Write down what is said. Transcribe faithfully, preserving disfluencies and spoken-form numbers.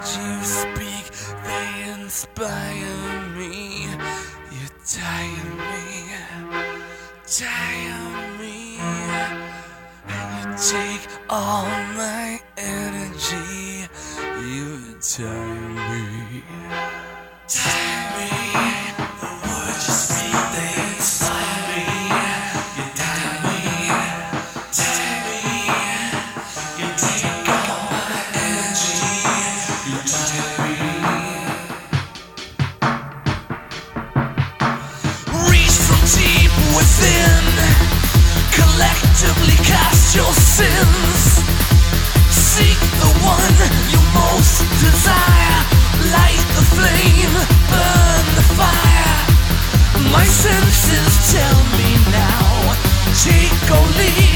words you speak, they inspire me. You tire me, tire me, and you take all my energy. You tire me, tire me. The words you speak, they inspire me. You tire me, tire me. You take all my energy. You tire me. Reach from deep within, collectively cast your sins. Seek the one you most desire. Light the flame, burn the fire. My senses tell me now, take or leave.